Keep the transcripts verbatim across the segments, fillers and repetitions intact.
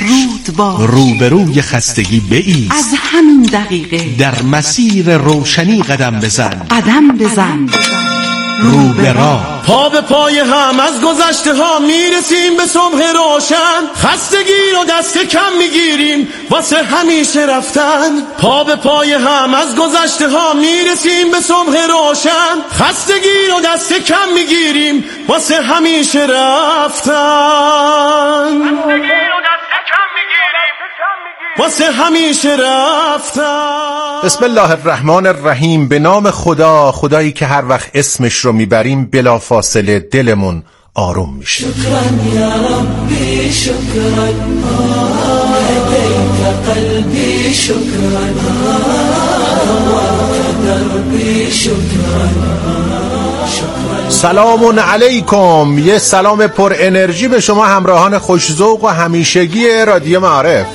رود باش، روبروی خستگی بایست، از همین دقیقه در مسیر روشنی قدم بزن، قدم بزن رو به راه. پا به پای هم از گذشته ها میرسیم به صبح روشن، خستگی رو دست کم میگیریم واسه همیشه رفتن. پا به پای هم از گذشته ها میرسیم به صبح روشن، خستگی رو دست کم میگیریم واسه همیشه رفتن. واسه همیشه رفتن. بسم الله الرحمن الرحیم. به نام خدا، خدایی که هر وقت اسمش رو میبریم بلا فاصله دلمون آروم میشه. شکران یا ربی شکران، هدیت قلبی شکران، نورت دربی شکران. سلام علیکم. یه سلام پر انرژی به شما همراهان خوشذوق و همیشگی رادیو معارف.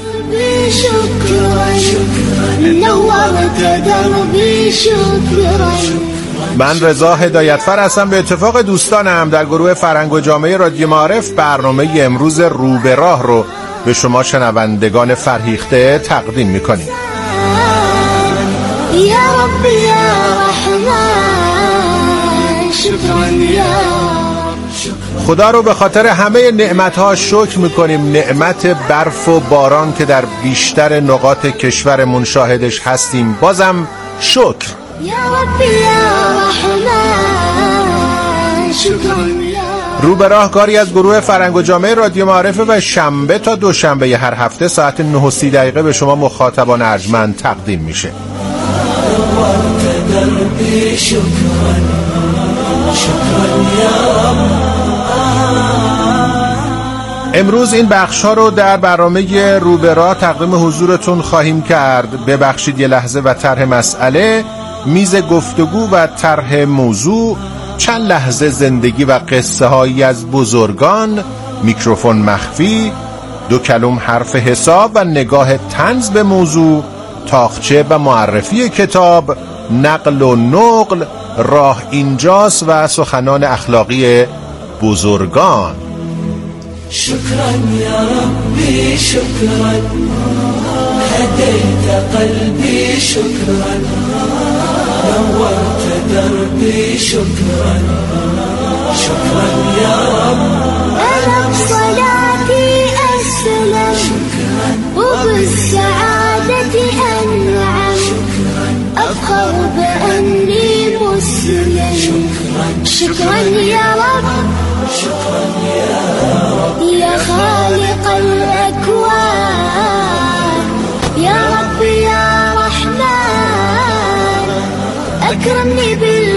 من رضا هدایتفر هستم. به اتفاق دوستانم در گروه فرهنگ و جامعه رادیو معارف برنامه امروز رو به راه رو به شما شنوندگان فرهیخته تقدیم میکنیم. یا ربی یا رحمان شکران یا خدا رو به خاطر همه نعمت‌ها شکر می‌کنیم. نعمت برف و باران که در بیشتر نقاط کشورمون شاهدش هستیم، بازم شکر. یا ربی یا رحمان شکران یا. رو به راه کاری از گروه فرهنگ و جامعه رادیو معارفه و شنبه تا دوشنبه هر هفته ساعت نه و سی دقیقه به شما مخاطبان ارجمند تقدیم میشه. امروز این بخش ها رو در برنامه رو به راه تقدیم حضورتون خواهیم کرد. ببخشید یه لحظه و طرح مسئله، میز گفتگو و طرح موضوع، چند لحظه زندگی و قصه هایی از بزرگان، میکروفون مخفی، دو کلم حرف حساب و نگاه طنز به موضوع، تاقچه و معرفی کتاب، نقل و نقل، راه اینجاست و سخنان اخلاقی بزرگان. شکران یا ربی شکران، هدیت قلبی شکران، نورت دربی شکران. شکران یا رب، أنا بصلاتي أسلم وبالسعادة أنعم، أفخر بأني مسلم. شكرا يا رب، شكرا يا رب، يا خالق الأكوان، يا رب يا رحمن أكرمني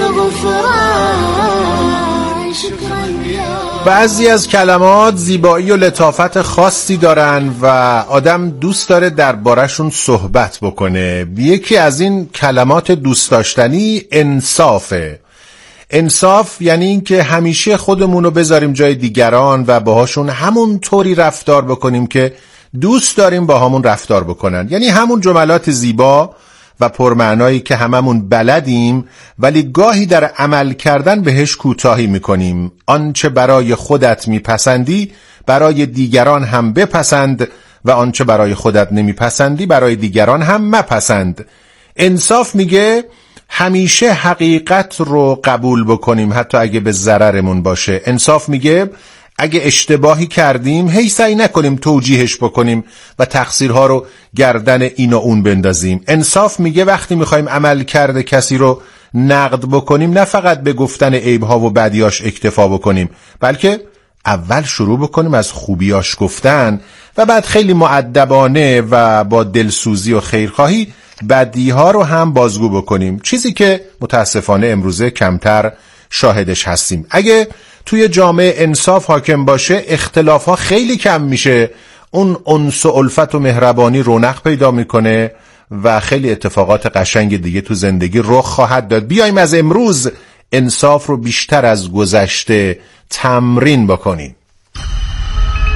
بالغفران. شكرا يا رب. بعضی از کلمات زیبایی و لطافت خاصی دارن و آدم دوست داره دربارشون صحبت بکنه. یکی از این کلمات دوست داشتنی انصافه. انصاف یعنی این که همیشه خودمون رو بذاریم جای دیگران و باهاشون همون طوری رفتار بکنیم که دوست داریم با همون رفتار بکنن. یعنی همون جملات زیبا و پرمعنایی که هممون بلدیم ولی گاهی در عمل کردن بهش کوتاهی میکنیم. آنچه برای خودت میپسندی برای دیگران هم بپسند و آنچه برای خودت نمیپسندی برای دیگران هم مپسند. انصاف میگه همیشه حقیقت رو قبول بکنیم حتی اگه به ضررمون باشه. انصاف میگه اگه اشتباهی کردیم هی سعی نکنیم توجیهش بکنیم و تقصیرها رو گردن این و اون بندازیم. انصاف میگه وقتی میخوایم عمل کرده کسی رو نقد بکنیم نه فقط به گفتن عیبها و بدیاش اکتفا بکنیم، بلکه اول شروع بکنیم از خوبیاش گفتن و بعد خیلی مؤدبانه و با دلسوزی و خیرخواهی بدیها رو هم بازگو بکنیم، چیزی که متاسفانه امروزه کمتر شاهدش هستیم. اگه توی جامعه انصاف حاکم باشه اختلاف ها خیلی کم میشه، اون انس و الفت و مهربانی رونق پیدا میکنه و خیلی اتفاقات قشنگ دیگه تو زندگی رخ خواهد داد. بیایم از امروز انصاف رو بیشتر از گذشته تمرین بکنیم.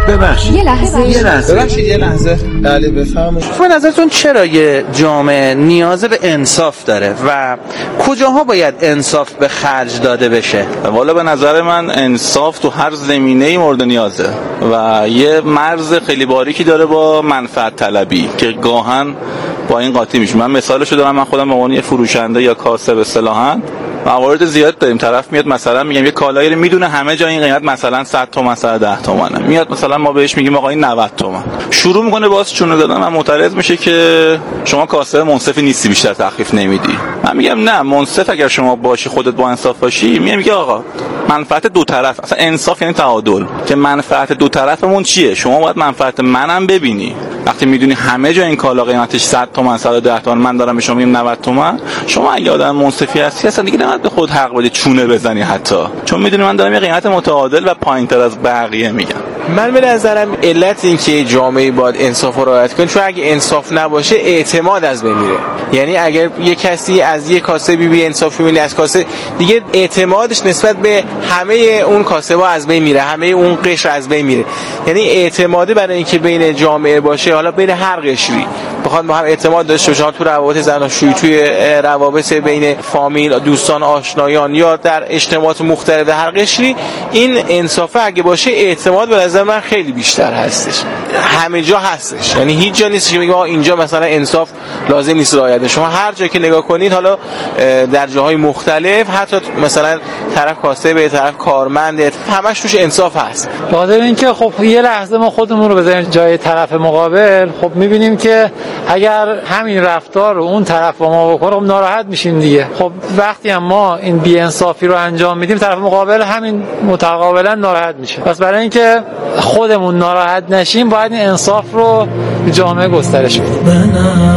ببخشید یه لحظه یه لحظه ببخشید یه لحظه بله بفرمایید. به نظرتون چرا یه جامعه نیاز به انصاف داره و کجاها باید انصاف به خرج داده بشه؟ والا به نظر من انصاف تو هر زمینه‌ای مورد نیازه و یه مرز خیلی باریکی داره با منفعت طلبی که گاهن با این قاطی میشه. من مثالشو دارم، من خودم به عنوان یه فروشنده یا کاسب اصطلاحاً موارد زیاد داریم. طرف میاد مثلا میگم یه کالایی رو میدونه همه جا این قیمت مثلا صد تومن مثلا ده تومنه، میاد مثلا ما بهش میگیم آقا این نود تومن، شروع میکنه باز چونه دادن و معترض میشه که شما کاسب منصفی نیستی، بیشتر تخفیف نمیدی. من میگم نه، منصف اگر شما باشی، خودت با انصاف باشی، میگم میگه آقا منفعت دو طرف، اصلا انصاف یعنی تعادل، که منفعت دو طرفمون چیه؟ شما باید منفعت منم ببینی. وقتی میدونی همه جا این کالا قیمتش صد تومن صد و ده تومن، من دارم به شما میگم نود تومن، شما اگه آدم منصفی هستی اصلا دیگه نباید به خود حق بدی چونه بزنی حتی، چون میدونی من دارم یه قیمت متعادل و پایینتر از بقیه میگم. من به نظرم علت این که جامعه باید انصاف رو رعایت کنه، چون اگه انصاف نباشه اعتماد از بین میره. یعنی اگر یه کسی از یه کاسبی بی انصافی می‌بینه از کاسب دیگه، اعتمادش نسبت به همه اون کاسبا از بین میره، همه اون قشر از بین میره. یعنی اعتماده برای اینکه بین جامعه باشه، حالا بین هر قشری بخواد با هم اعتماد داشته باشه، تو روابط زناشویی، توی روابط بین فامیل، دوستان، آشنایان یا در اجتماعات مختلف هر قشری، این انصاف اگه باشه اعتماد به نظر من خیلی بیشتر هستش. همه جا هستش، یعنی هیچ جا نیست که بگم اینجا مثلا انصاف لازم نیست رعایت. شما هر جا که نگاه کنید، حالا در جاهای مختلف، حتی مثلا طرف کاسب، طرف کارمند، همش توش انصاف هست. لازم این که خب یه لحظه ما خودمون رو بذاریم جای طرف مقابل، خب می‌بینیم که اگر همین رفتار رو اون طرف با ما بکنه، خب ناراحت میشیم دیگه. خب وقتی هم ما این بی‌انصافی رو انجام میدیم، طرف مقابل همین متقابلا ناراحت میشه. پس برای اینکه خودمون ناراحت نشیم، باید این انصاف رو به جامعه گسترش بدیم.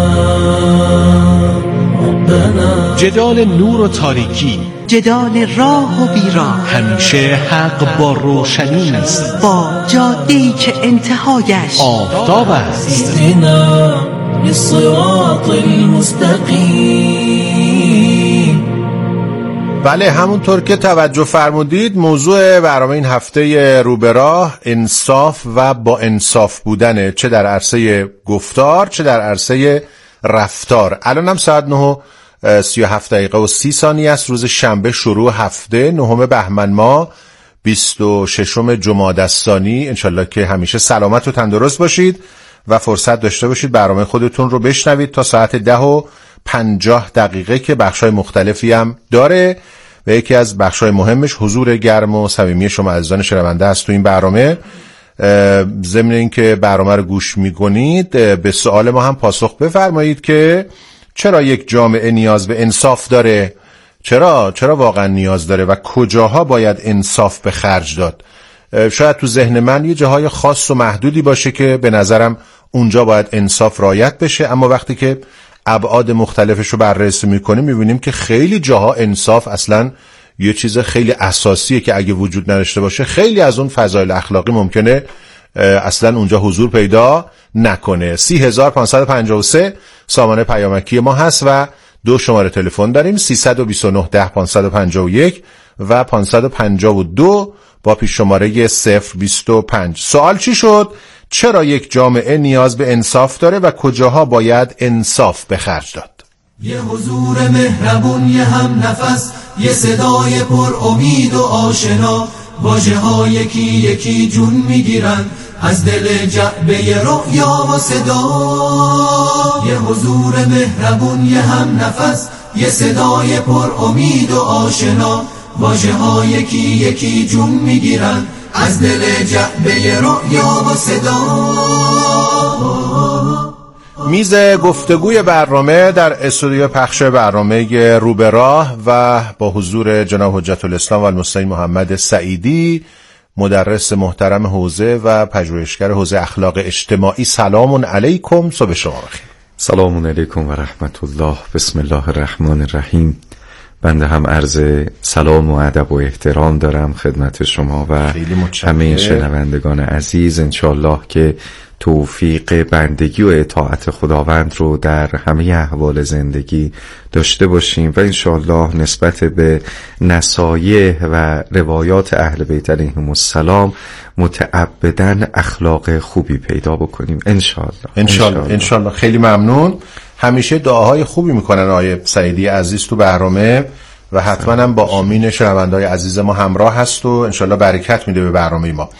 جدال نور و تاریکی، جدال راه و بیراه، همیشه حق با روشنی است، با جاده‌ای که انتهایش آفتاب است. بله، همونطور که توجه فرمودید، موضوع برنامه این هفته رو به راه انصاف و با انصاف بودنه، چه در عرصه گفتار چه در عرصه رفتار. الان هم ساعت نه و سی و هفت دقیقه و سی ثانیه است، روز شنبه شروع هفته، نهم بهمن ماه، بیست و ششم جمادی الثانی. انشالله که همیشه سلامت و تندرست باشید و فرصت داشته باشید برنامه خودتون رو بشنوید تا ساعت ده و پنجاه دقیقه که بخشای مختلفی هم داره و یکی از بخشای مهمش حضور گرم و صمیمی شما عزیزان شنونده است تو این برنامه. ضمن این که برنامه رو گوش میکنید، به سوال ما هم پاسخ بفرمایید که چرا یک جامعه نیاز به انصاف داره؟ چرا چرا واقعا نیاز داره و کجاها باید انصاف به خرج داد؟ شاید تو ذهن من یه جاهای خاص و محدودی باشه که به نظرم اونجا باید انصاف رعایت بشه، اما وقتی که ابعاد مختلفش رو بررسی میکنیم میبینیم که خیلی جاها انصاف اصلا یه چیز خیلی اساسیه که اگه وجود نداشته باشه خیلی از اون فضایل اخلاقی ممکنه اصلا اونجا حضور پیدا نکنه. سی هزار پانصد و پنجاه و سه سامانه پیامکی ما هست و دو شماره تلفن داریم، سیصد و بیست و نه ده پانصد و پنجاه و یک و پانصد و پنجاه و دو با پیش شماره صفر بیست و پنج. سوال چی شد؟ چرا یک جامعه نیاز به انصاف داره و کجاها باید انصاف به خرج داد؟ یه حضور مهربون، یه هم نفس، یه صدای پر امید و آشنا، واژه ها یکی یکی جون میگیرن از دل جعبه رؤیا و صدا. یه حضور مهربون، یه هم نفس، یه صدای پر امید و آشنا، واژه ها یکی یکی جون میگیرن از دل جعبه رؤیا و صدا. میز گفتگوی برنامه در استودیو پخش برنامه رو به راه و با حضور جناب حجت الاسلام و المستعین محمد سعیدی، مدرس محترم حوزه و پژوهشگر حوزه اخلاق اجتماعی. سلام علیکم، صبح شما بخیر. سلام علیکم و رحمت الله. بسم الله الرحمن الرحیم. بنده هم عرض سلام و ادب و احترام دارم خدمت شما و همه شنوندگان عزیز. انشالله که توفیق بندگی و اطاعت خداوند رو در همه احوال زندگی داشته باشیم و انشاءالله نسبت به نصایح و روایات اهل بیت علیهم السلام متعبداً اخلاق خوبی پیدا بکنیم انشاءالله. انشاءالله انشاءالله. خیلی ممنون. همیشه دعاهای خوبی میکنن آیه سعیدی عزیز تو برنامه و حتما هم با آمین شنونده‌های عزیز ما همراه هست و انشالله برکت میده به برنامه ما.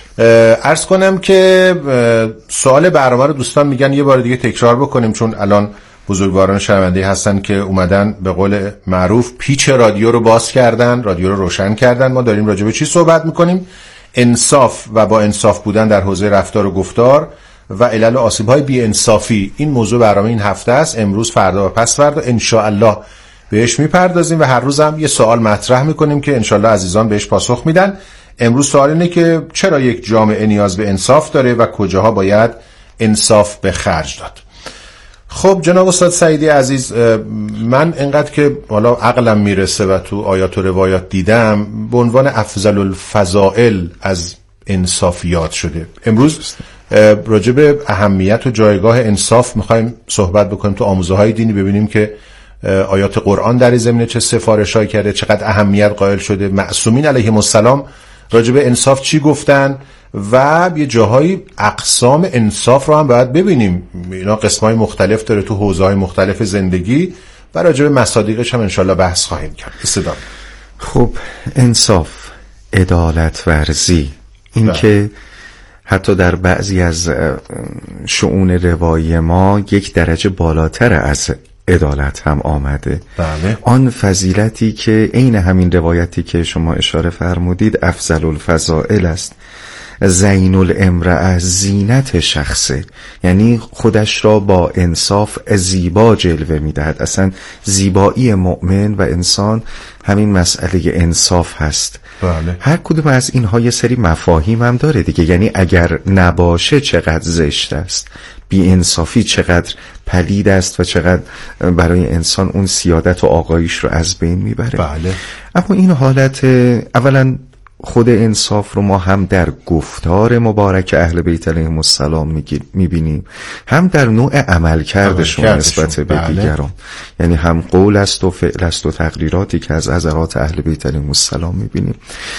عرض کنم که سوال برنامه رو دوستان میگن یه بار دیگه تکرار بکنیم، چون الان بزرگواران شنونده هستن که اومدن به قول معروف پیچ رادیو رو باز کردن، رادیو رو روشن کردن. ما داریم راجع به چی صحبت میکنیم؟ انصاف و با انصاف بودن در حوزه رفتار و گفتار و علل و آسیب‌های بی‌انصافی. این موضوع برنامه این هفته است. امروز، فردا و پس فردا انشاءالله بهش میپردازیم و هر روز هم یه سوال مطرح میکنیم که انشالله عزیزان بهش پاسخ میدن. امروز سوال اینه که چرا یک جامعه نیاز به انصاف داره و کجاها باید انصاف به خرج داد؟ خب جناب استاد سعیدی عزیز، من انقدر که حالا عقلم میرسه و تو آیات و روایات دیدم به عنوان افضل الفضائل از انصافیات شده. امروز راجع به اهمیت و جایگاه انصاف میخوایم صحبت بکنیم تو آموزه های دینی، ببینیم که آیات قرآن در این زمینه چه سفارشایی کرده، چقدر اهمیت قائل شده، معصومین علیهم السلام راجع به انصاف چی گفتن و یه جاهای اقسام انصاف رو هم باید ببینیم. اینا قسمای مختلف داره تو حوزه‌های مختلف زندگی و راجع به مصادیقش هم انشالله بحث خواهیم کرد. استدام. خب انصاف، عدالت ورزی، این که حتی در بعضی از شؤون روایی ما یک درجه بالاتر از عدالت هم آمده. بله. آن فضیلتی که عین همین روایتی که شما اشاره فرمودید افضل الفضائل است. زین الامرأة زینت شخصه، یعنی خودش را با انصاف زیبا جلوه میدهد. اصلا زیبایی مؤمن و انسان همین مسئله انصاف هست. بله. هر کدوم از اینها یه سری مفاهیم هم داره دیگه، یعنی اگر نباشه چقدر زشت است، بی انصافی چقدر پلید است و چقدر برای انسان اون سیادت و آقاییش رو از بین میبره. بله. اما این حالت اولا خود انصاف رو ما هم در گفتار مبارک اهل بیت علیهم السلام میبینیم، هم در نوع عمل کردشون نسبت به بله. دیگران، یعنی هم قول است و فعل است و تقریراتی که از حضرات اهل بیت علیهم السلام میبینیم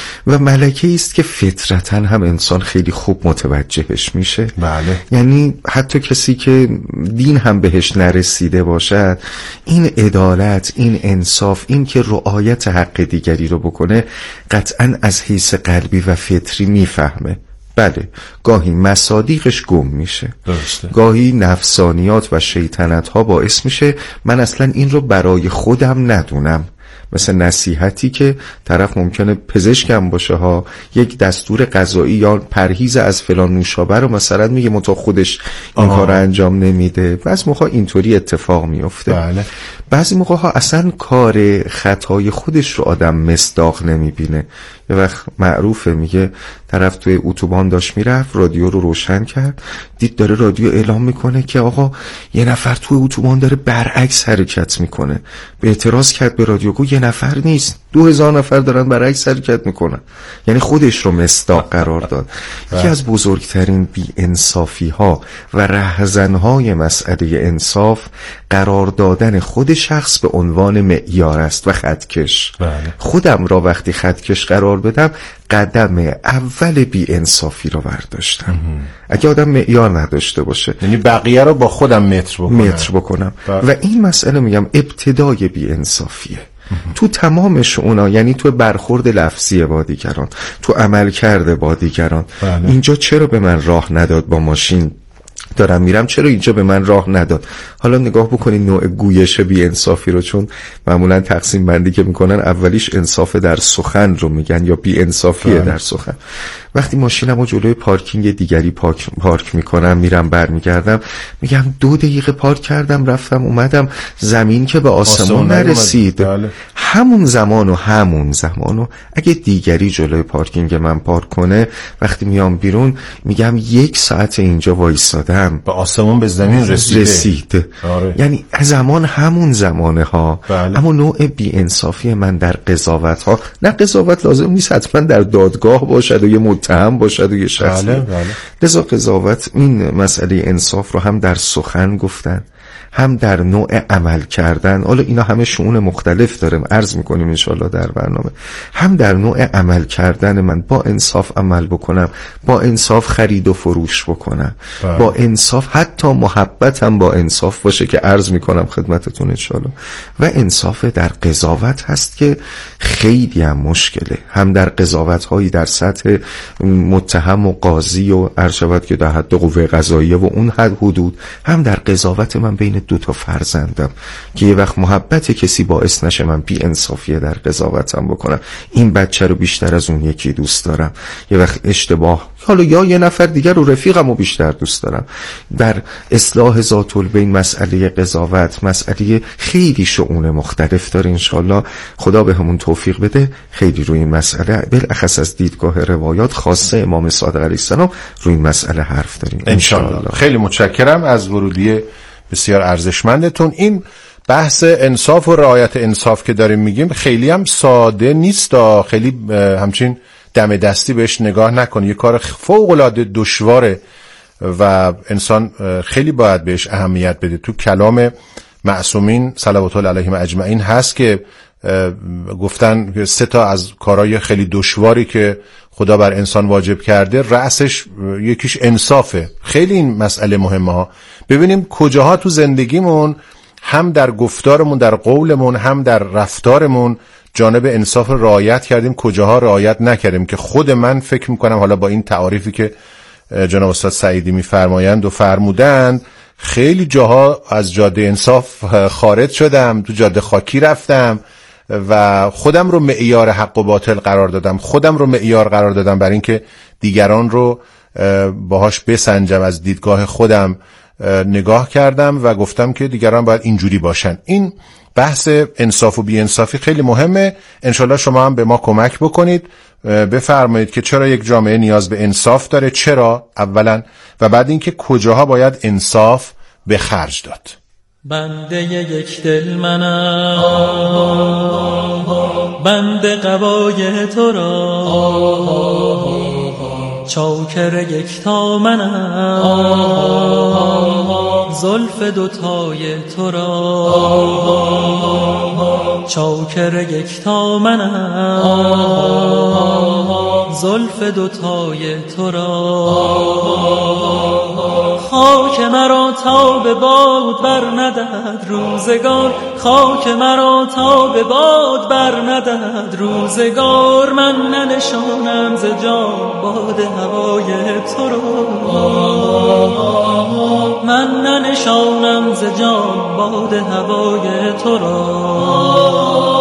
و ملکه است که فطرتاً هم انسان خیلی خوب متوجهش میشه. بله. یعنی حتی کسی که دین هم بهش نرسیده باشد، این عدالت، این انصاف، این که رعایت حق دیگری رو بکنه قطعاً از حیث قلبی و فطری میفهمه. بله، گاهی مصادیقش گم میشه، درسته. گاهی نفسانیات و شیطنت ها باعث میشه من اصلا این رو برای خودم ندونم. مثل نصیحتی که طرف ممکنه پزشکم باشه ها، یک دستور غذایی یا پرهیز از فلان نوشابه رو مثلا میگه متا خودش این کار انجام نمیده. بعضی موقع اینطوری اتفاق میفته. بله. بعضی موقع ها اصلا کار خطای خودش رو آدم مصداق نمیبینه. یه وقت معروفه، میگه طرف توی اتوبان داشت میرفت، رادیو رو روشن کرد، دید داره رادیو اعلام میکنه که آقا یه نفر توی اتوبان داره برعکس حرکت میکنه. به اعتراض کرد به رادیو، گفت یه نفر نیست، دو هزار نفر دارن برعکس حرکت میکنن. یعنی خودش رو مصداق قرار داد. یکی از بزرگترین بی انصافی ها و رهزن های مسئله انصاف قرار دادن خود شخص به عنوان معیار است و خطکش. بله. خودم را وقتی خطکش قرار بدم، قدم اول بی انصافی رو برداشتم. اگه آدم معیار نداشته باشه، یعنی بقیه رو با خودم متر بکنم متر بکنم و این مسئله میگم ابتدای بی انصافیه تو تمام شؤونا، یعنی تو برخورد لفظی با دیگران، تو عمل کرده با دیگران. بله. اینجا چرا به من راه نداد، با ماشین دارم میرم چرا اینجا به من راه نداد؟ حالا نگاه بکنین نوع گویش بی انصافی رو، چون معمولا تقسیم بندی که میکنن اولیش انصاف در سخن رو میگن یا بی انصافیه در سخن. وقتی ماشینمو جلوی پارکینگ دیگری پارک, پارک میکنم، میرم برمیگردم، میگم دو دقیقه پارک کردم رفتم اومدم، زمین که به آسمون, آسمون نرسید. بله. همون زمان و همون زمان و اگه دیگری جلوی پارکینگ من پارک کنه، وقتی میام بیرون میگم یک ساعت اینجا وایسادم، به آسمون به زمین رسیده. رسید. آره. یعنی زمان همون زمانه ها. بله. اما نوع بی انصافی من در قضاوت ها، نه قضاوت لازم نیست حتما در دادگاه باشد و یه متهم باشد و یه شخصی. بله بله. لذا قضاوت این مسئله انصاف رو هم در سخن گفتن، هم در نوع عمل کردن، حالا اینا همه شؤون مختلف دارم عرض میکنیم انشالله در برنامه، هم در نوع عمل کردن من با انصاف عمل بکنم، با انصاف خرید و فروش بکنم، با, با انصاف حتی محبتم با انصاف باشه که عرض میکنم خدمتتون انشالله. و انصاف در قضاوت هست که خیلی هم مشکله، هم در قضاوت هایی در سطح متهم و قاضی و عرض که در حد قوه قضاییه و اون حد حدود، هم در قضاوت من بین دو تا فرزندم که یه وقت محبت کسی باعث نشه من بی انصافیه در قضاوتم بکنم، این بچه رو بیشتر از اون یکی دوست دارم، یه وقت اشتباه، حالا یا یه نفر دیگر رو رفیقم رو بیشتر دوست دارم. در اصلاح ذات البین مسئله قضاوت مسئله خیلی شؤون مختلف داره، انشالله خدا به همون توفیق بده خیلی روی این مسئله بالاخص از دیدگاه روایات خاصه امام صادق علیه السلام روی این مسئله حرف داریم انشالله. خیلی متشکرم از ورودی بسیار ارزشمندتون. این بحث انصاف و رعایت انصاف که داریم میگیم خیلی هم ساده نیست، خیلی همچین دم دستی بهش نگاه نکن، یه کار فوق العاده دشواره و انسان خیلی باید بهش اهمیت بده. تو کلام معصومین صلوات الله علیهم اجمعین هست که گفتن سه تا از کارهای خیلی دشواری که خدا بر انسان واجب کرده رأسش یکیش انصافه. خیلی این مسئله مهمه ها. ببینیم کجاها تو زندگیمون هم در گفتارمون در قولمون هم در رفتارمون جانب انصاف رعایت کردیم، کجاها رعایت نکردیم که خود من فکر میکنم حالا با این تعاریفی که جناب استاد سعیدی میفرمایند و فرمودند خیلی جاها از جاده انصاف خارج شدم، تو جاده خاکی رفتم و خودم رو معیار حق و باطل قرار دادم، خودم رو معیار قرار دادم برای اینکه دیگران رو باهاش بسنجم، از دیدگاه خودم نگاه کردم و گفتم که دیگران باید اینجوری باشن. این بحث انصاف و بی انصافی خیلی مهمه، انشالله شما هم به ما کمک بکنید، بفرمایید که چرا یک جامعه نیاز به انصاف داره، چرا اولا، و بعد اینکه کجاها باید انصاف به خرج داد. بنده یک دل منم، بنده قبای تو را، چاکر یک تا منم، زلف دوتای تو را، چاکر یک تا منم، زلف دوتای تو را. خاک مرا تا به باد بر ندهد روزگار، خاک مرا تا به باد بر ندهد روزگار، من ننشانم ز جان باد هوای تو را، من ننشانم ز جان باد هوای تو را.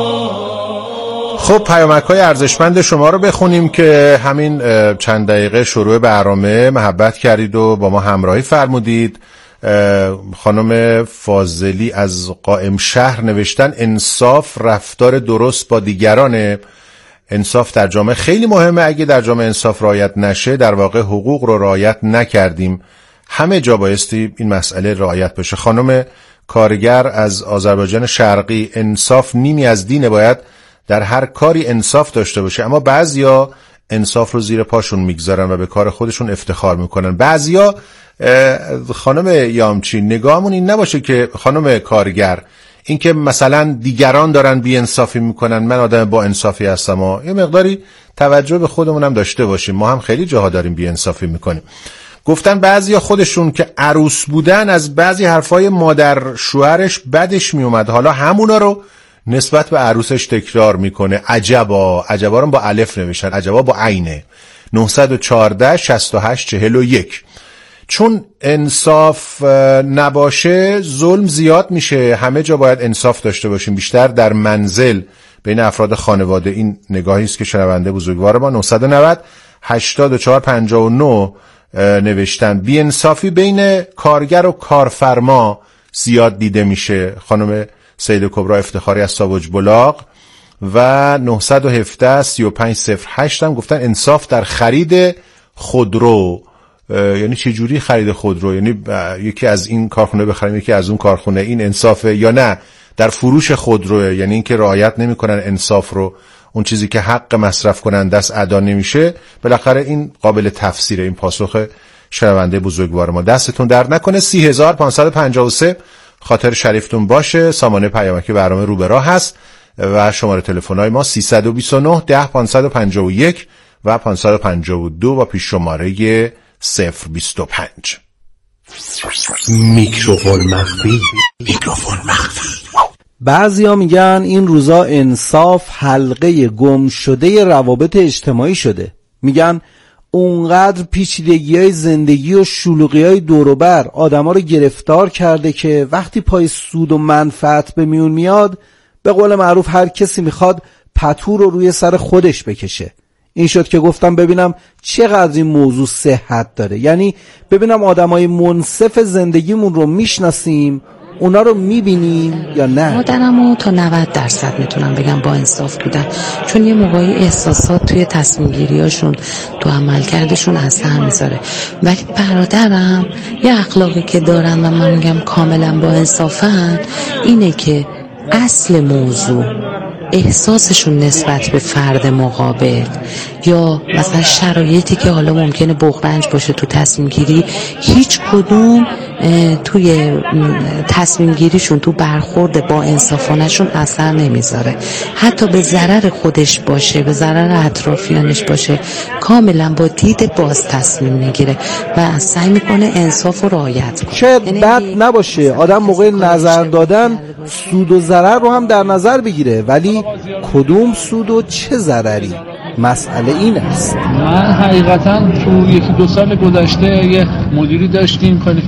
خب پیامک‌های ارزشمند شما رو بخونیم که همین چند دقیقه شروع برنامه محبت کردید و با ما همراهی فرمودید. خانم فاضلی از قائم شهر نوشتن انصاف رفتار درست با دیگرانه. انصاف در جامعه خیلی مهمه، اگه در جامعه انصاف رعایت نشه در واقع حقوق رو رعایت نکردیم، همه جا بایستی این مسئله رعایت بشه. خانم کارگر از آذربایجان شرقی انصاف نیمی از دینه، باید در هر کاری انصاف داشته باشه، اما بعضیا انصاف رو زیر پاشون میگذارن و به کار خودشون افتخار میکنن. بعضیا خانم یامچی نگاهمون این نباشه که خانم کارگر این که مثلا دیگران دارن بی انصافی میکنن من آدم با انصافی هستم، و یه مقداری توجه به خودمونم داشته باشیم، ما هم خیلی جاها داریم بی انصافی میکنیم. گفتن بعضیا خودشون که عروس بودن از بعضی حرفای مادر شوهرش بدش میومد، حالا همونا رو نسبت به عروسش تکرار میکنه. عجبا، عجبا رو با الف نوشتن، عجبا با عینه. نه یک چهار شصت و هشت چهل و یک. چون انصاف نباشه ظلم زیاد میشه، همه جا باید انصاف داشته باشیم، بیشتر در منزل بین افراد خانواده. این نگاهی است که شنونده بزرگوار ما نه نه نه هشتاد و چهار پنجاه و نه نوشتن. بی‌انصافی بین کارگر و کارفرما زیاد دیده میشه. خانم سید کبرا افتخاری از ساوج بلاغ و نه یک هفت سه پنج صفر هشت هم گفتن انصاف در خرید خودرو. یعنی چه جوری خرید خودرو؟ یعنی یکی از این کارخونه بخریم یکی از اون کارخونه، این انصافه؟ یا نه در فروش خودرو، یعنی اینکه رعایت نمیکنن انصاف رو، اون چیزی که حق مصرف کننده است ادا نمیشه؟ بالاخره این قابل تفسیره. این پاسخ شنونده بزرگوار ما. دستتون درد نکنه. سی هزار پانصد و پنجاه و سه خاطر شریفتون باشه. سامانه پیامکی برنامه رو به راه هست و شماره تلفن‌های ما سیصد و بیست و نه ده پانصد و پنجاه و یک و پانصد و پنجاه و دو و پیش شماره صفر بیست و پنج. میکروفون مخفی. میکروفون مخفی. بعضیا میگن این روزا انصاف حلقه گم شده روابط اجتماعی شده. میگن اونقدر پیچیدگی‌های زندگی و شلوغی‌های دور و بر آدم‌ها رو گرفتار کرده که وقتی پای سود و منفعت به میون میاد، به قول معروف هر کسی میخواد پتو رو روی سر خودش بکشه. این شد که گفتم ببینم چقدر این موضوع صحت داره. یعنی ببینم آدمای منصف زندگیمون رو میشناسیم، اونا رو میبینیم یا نه. مادرمو تا نود درصد میتونم بگم با انصاف بودن، چون یه موقعی احساسات توی تصمیم گیریاشون تو عملکردشون اثر میذاره. ولی برادرم یه اخلاقی که دارن و من میگم کاملا با انصافن اینه که اصل موضوع احساسشون نسبت به فرد مقابل یا مثلا شرایطی که حالا ممکنه بغرنج باشه تو تصمیم گیری، هیچ کدوم توی تصمیم گیریشون تو برخورد با انصافانشون اثر نمیذاره. حتی به ضرر خودش باشه، به ضرر اطرافیانش باشه، کاملا با دید باز تصمیم میگیره و سعی میکنه انصاف رو رعایت کنه. شاید یعنی بد نباشه آدم موقع نظر دادن سود و ضرر رو هم در نظر بگیره، ولی کدوم سود و چه ضرری؟ مسئله این است. من حقیقتا تو یکی دو سال گذشته یه مدیری داشتیم، خیلی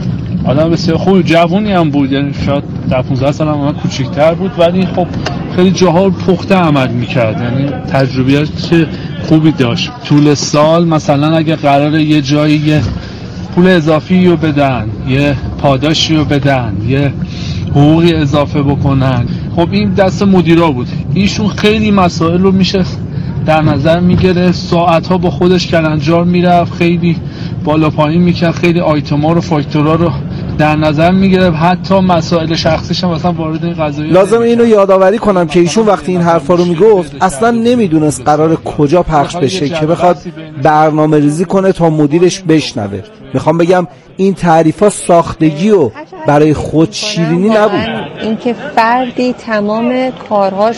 آدم بسیار خوب، جوونی هم بود، یعنی شاید در پانزده سال هم من کوچیک‌تر بود، ولی خب خیلی جاها پخته عمل میکرد، یعنی تجربیات خوبی داشت. طول سال مثلا اگه قراره یه جایی یه پول اضافی رو بدن، یه پاداشی رو بدن، یه حقوقی اضافه بکنن، خب این دست مدیرا بود. ایشون خیلی مسائل رو میشه در نظر میگیره، ساعتها با خودش کلنجار میرفت، خیلی بالا پایین میکرد، خیلی آیتما رو فاکتورا رو در نظر میگیره، حتی مسائل شخصیش هم مثلا وارد این قضايا. لازم اینو یادآوری کنم که ایشون وقتی این حرفا رو میگفت اصلا نمیدونست قرار کجا پخش بشه که بخواد برنامه ریزی کنه تا مدیرش بشنوه. میخوام بگم این تعریفا ساختگی و برای خود شیرینی نبود. اینکه فردی تمام کارهاش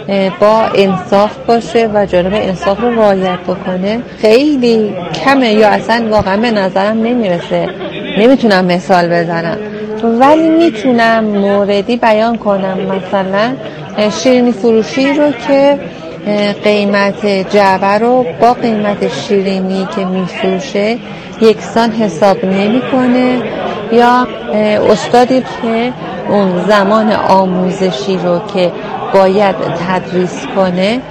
با انصاف باشه و جانب انصاف رو رعایت بکنه خیلی کمه یا اصلا واقعا به نظرم نمیرسه. نمیتونم مثال بزنم ولی میتونم موردی بیان کنم. مثلا شیرینی فروشی رو که قیمت جعبه رو با قیمت شیرینی که میفروشه یکسان حساب نمیکنه، یا استادی که اون زمان آموزشی رو که باید تدریس کنه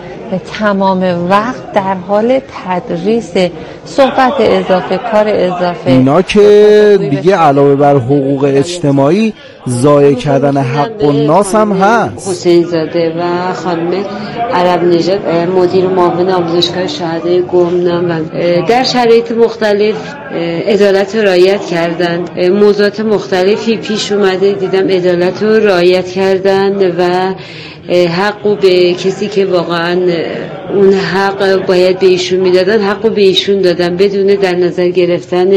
تمام وقت در حال تدریس، صحبت اضافه، کار اضافه. اینا که دیگه علاوه بر حقوق اجتماعی ضایع کردن حق الناس هم هست. حسین زاده و خانم عرب نژاد مدیر معاون آموزشگاه شهادت گمنام و در شرایط مختلف عدالت رو رعایت کردند. موضوعات مختلفی پیش اومده دیدم عدالت رو رعایت کردند و حقو به کسی که واقعا اون حق باید به ایشون میدادن حقو به ایشون دادن بدون در نظر گرفتن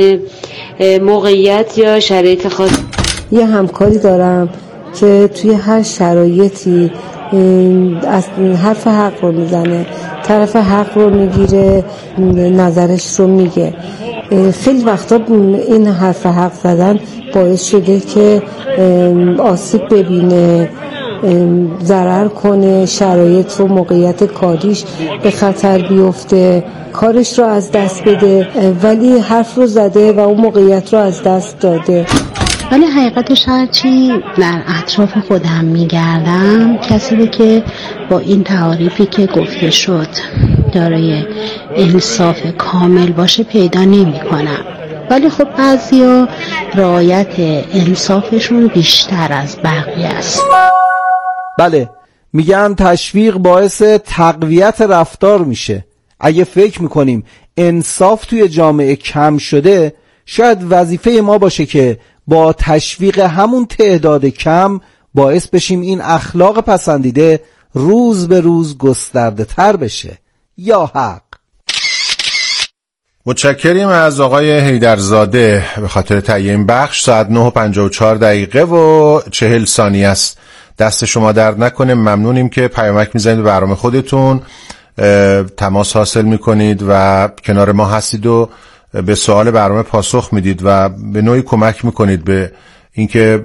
موقعیت یا شرایط خاص. یه همکاری دارم که توی هر شرایطی از حرف حق رو میزنه، طرف حق رو میگیره، نظرش رو میگه. خیلی وقتا این حرف حق زدن باعث شده که آسیب ببینه، ضرر کنه، شرایط و موقعیت کاریش به خطر بیفته، کارش رو از دست بده، ولی حرف رو زده و اون موقعیت رو از دست داده. ولی حقیقتش هرچی در اطراف خودم میگردم کسی رو که با این تعاریفی که گفته شد دارای انصاف کامل باشه پیدا نمی کنم. ولی خب بعضیا رعایت انصافشون بیشتر از بقیه است. بله، میگن تشویق باعث تقویت رفتار میشه. اگه فکر میکنیم انصاف توی جامعه کم شده، شاید وظیفه ما باشه که با تشویق همون تعداد کم باعث بشیم این اخلاق پسندیده روز به روز گسترده تر بشه. یا حق. متشکریم از آقای حیدرزاده به خاطر تهیه این بخش. ساعت نه و پنجاه و چهار دقیقه و چهل ثانیه است. دست شما درد نکنه. ممنونیم که پیامک میزنید به برنامه خودتون، تماس حاصل میکنید و کنار ما هستید و به سوال برنامه پاسخ میدید و به نوعی کمک میکنید به اینکه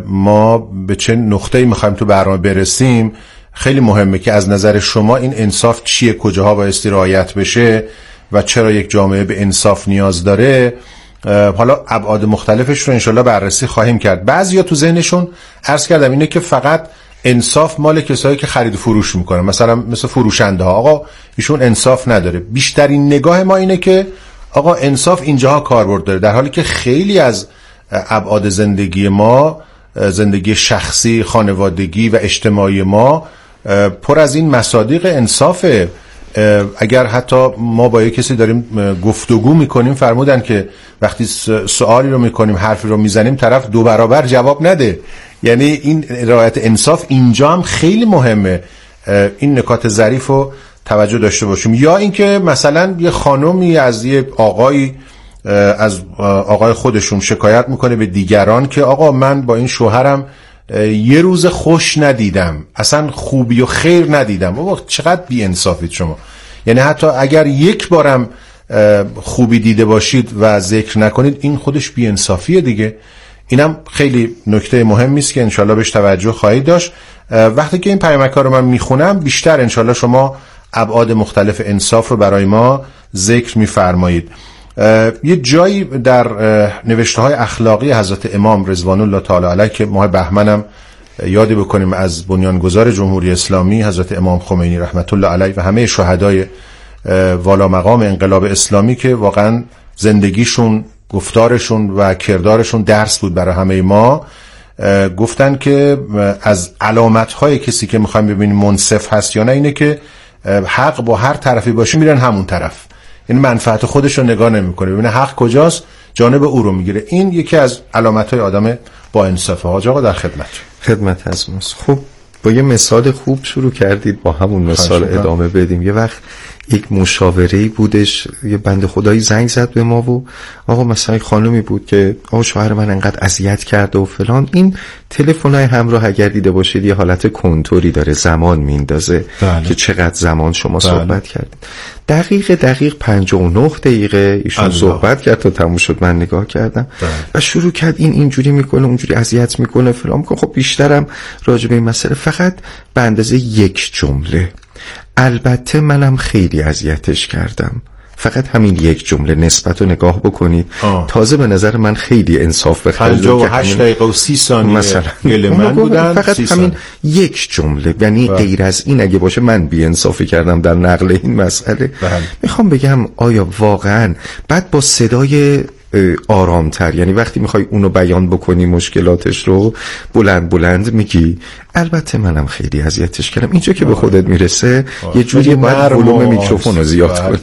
ما به چه نقطه‌ای میخوایم تو برنامه برسیم. خیلی مهمه که از نظر شما این انصاف چیه، کجاها بایستی رعایت بشه و چرا یک جامعه به انصاف نیاز داره. حالا ابعاد مختلفش رو انشالله بررسی خواهیم کرد. بعضیا تو ذهنشون عرض کردم اینه که فقط انصاف مال کسایی که خرید و فروش میکنن، مثلا مثل فروشنده ها، آقا ایشون انصاف نداره. بیشترین نگاه ما اینه که آقا انصاف اینجاها کاربرد داره، در حالی که خیلی از ابعاد زندگی ما، زندگی شخصی، خانوادگی و اجتماعی ما پر از این مصادیق انصافه. اگر حتی ما با یک کسی داریم گفتگو میکنیم، فرمودن که وقتی سوالی رو میکنیم، حرفی رو میزنیم، طرف دو برابر جواب نده. یعنی این رعایت انصاف اینجا هم خیلی مهمه. این نکات ظریف رو توجه داشته باشیم. یا اینکه مثلا یه خانومی از یه آقایی از آقای خودشون شکایت میکنه به دیگران که آقا من با این شوهرم یه روز خوش ندیدم، اصلا خوبی و خیر ندیدم. بابا چقدر بی انصافید شما. یعنی حتی اگر یک بارم خوبی دیده باشید و ذکر نکنید، این خودش بی انصافیه دیگه. اینم خیلی نکته مهمی است که انشالله بهش توجه خواهید داشت. وقتی که این پیامک‌ها رو من میخونم، بیشتر انشالله شما ابعاد مختلف انصاف رو برای ما ذکر میفرمایید. یه جایی در نوشته‌های اخلاقی حضرت امام رضوان الله تعالی علیه که ماه بهمنم یادی بکنیم از بنیانگذار جمهوری اسلامی حضرت امام خمینی رحمت الله علیه و همه شهدای والا مقام انقلاب اسلامی که واقعا زندگیشون، گفتارشون و کردارشون درس بود برای همه ما، گفتن که از علامت‌های کسی که می‌خوایم ببینیم منصف هست یا نه اینه که حق با هر طرفی باشه میرن همون طرف. این منفعت خودش رو نگاه نمی‌کنه، ببینه حق کجاست جانب او رو میگیره. این یکی از علامت‌های آدم با انصافه. حاج آقا در خدمت. خدمت از ماست. خب با یه مثال خوب شروع کردید، با همون مثال ادامه بدیم. یه وقت یک مشاوره‌ای بودش، یه بنده خدایی زنگ زد به ما و آقا مثلا خانمی بود که آقا شوهر من انقدر اذیت کرده و فلان. این تلفن‌های همراه اگر دیده باشید یه حالت کنتوری داره، زمان میندازه که چقدر زمان شما بله. صحبت کردید. دقیق دقیق پنجاه و نه دقیقه ایشون الله. صحبت کرد تا تموم شد. من نگاه کردم بله. و شروع کرد این اینجوری میکنه، اونجوری اذیت میکنه، فلان میکنه. خب بیشترم راجع به این مسئله فقط به اندازه یک جمله، البته منم خیلی اذیتش کردم، فقط همین یک جمله نسبت رو نگاه بکنید. آه. تازه به نظر من خیلی انصاف به خرج پنجاه و هشت دقیقه و سی ثانیه مثلا من بودن، فقط همین یک جمله. یعنی بله. غیر از این اگه باشه من بی انصافی کردم در نقل این مسئله. بله. میخوام بگم آیا واقعا بعد با صدای آرامتر، یعنی وقتی میخوای اونو بیان بکنی مشکلاتش رو بلند بلند میگی البته منم خیلی اذیتش کردم، اینجا که به خودت میرسه آه. یه جوری باید ولوم میکروفون رو زیاد کنی.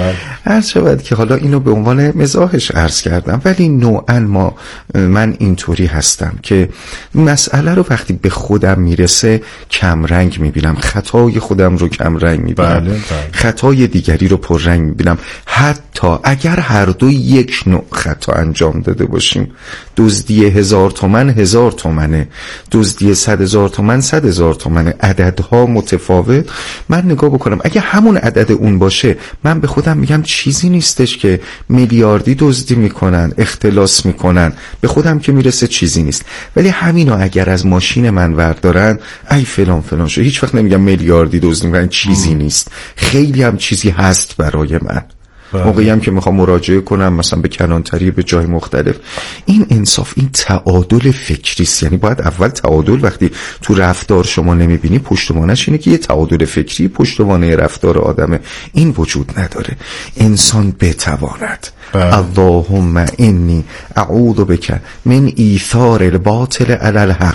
عرض شود که حالا اینو به عنوان مزاحش عرض کردم، ولی نوعا ما من اینطوری هستم که مسئله رو وقتی به خودم میرسه کم رنگ میبینم، خطای خودم رو کم رنگ میبینم، بله، بله. خطای دیگری رو پر رنگ میبینم. حتی اگر هر دو یک نوع خطا انجام داده باشیم، دزدی هزار تومن هزار تومنه، دزدی صد هزار تومن صد هزار تومنه، عددها متفاوت، من نگاه بکنم اگه همون عدد اون باشه، من به خودم میگم چیزی نیستش که میلیاردی دزدی میکنن، اختلاس میکنن، به خودم که میرسه چیزی نیست. ولی همینو اگر از ماشین من وردارن، ای فلان فلان شو، هیچ وقت نمیگم میلیاردی دزدی میکنن، چیزی ام. نیست، خیلی هم چیزی هست برای من. موقعی هم که میخوام مراجعه کنم مثلا به کلانتری، به جای مختلف، این انصاف، این تعادل فکری است. یعنی باید اول تعادل، وقتی تو رفتار شما نمیبینی پشتوانش اینه که یه تعادل فکری پشتوانه رفتار آدمه، این وجود نداره. انسان بتواند اللهم انی اعوذ بک من ایثار الباطل علی الحق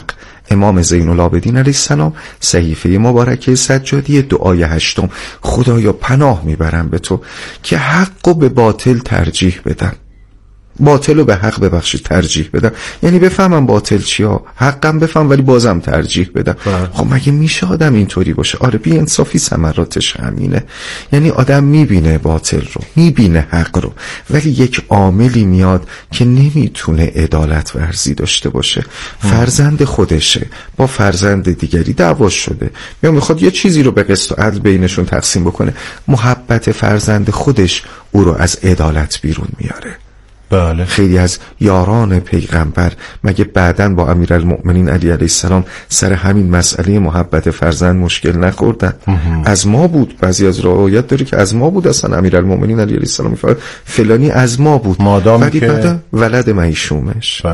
امام زین العابدین علیه السلام، صحیفه مبارکه سجادی، دعای هشتم: خدایا پناه میبرم به تو که حق و به باطل ترجیح بدم، باطل رو به حق ببخشید ترجیح بدم. یعنی بفهمم باطل چیه، حقم بفهم ولی بازم ترجیح بدم. خب مگه میشه آدم اینطوری باشه؟ آره بی انصافی ثمراتش همینه. یعنی آدم میبینه باطل رو، میبینه حق رو، ولی یک عاملی میاد که نمیتونه عدالت ورزی داشته باشه. فرزند خودشه با فرزند دیگری دعوا شده، یا میخواد یه چیزی رو به قسط و عدل بینشون تقسیم بکنه. محبت فرزند خودش او رو از عدالت بیرون میاره. بله. خیلی از یاران پیغمبر مگه بعدن با امیرالمؤمنین علی علیه السلام سر همین مسئله محبت فرزند مشکل نخوردن؟ از ما بود. بعضی از روایات داره که از ما بود، اصلا امیرالمؤمنین علی علیه السلام میفرماد فلانی از ما بود، مادام ولی که بعد ولد معیشومش.